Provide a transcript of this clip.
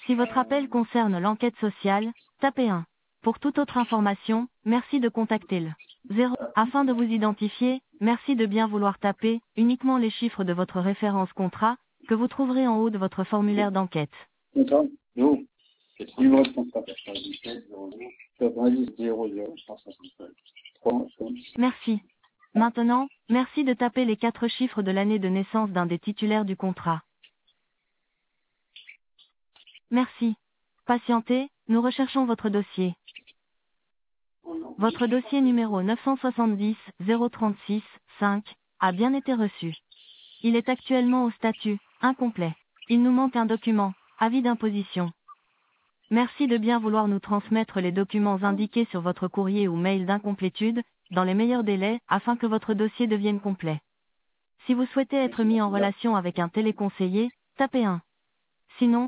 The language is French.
Si votre appel concerne l'enquête sociale, tapez 1. Pour toute autre information, merci de contacter le 0. Afin de vous identifier, merci de bien vouloir taper uniquement les chiffres de votre référence contrat, que vous trouverez en haut de votre formulaire d'enquête. D'accord. Vous, numéro de contrat. 90 00 165. 3. Merci. Maintenant, merci de taper les 4 chiffres de l'année de naissance d'un des titulaires du contrat. Merci. Patientez, nous recherchons votre dossier. Votre dossier numéro 970 036 5 a bien été reçu. Il est actuellement au statut incomplet. Il nous manque un document, avis d'imposition. Merci de bien vouloir nous transmettre les documents indiqués sur votre courrier ou mail d'incomplétude, dans les meilleurs délais, afin que votre dossier devienne complet. Si vous souhaitez être mis en relation avec un téléconseiller, tapez 1. Sinon,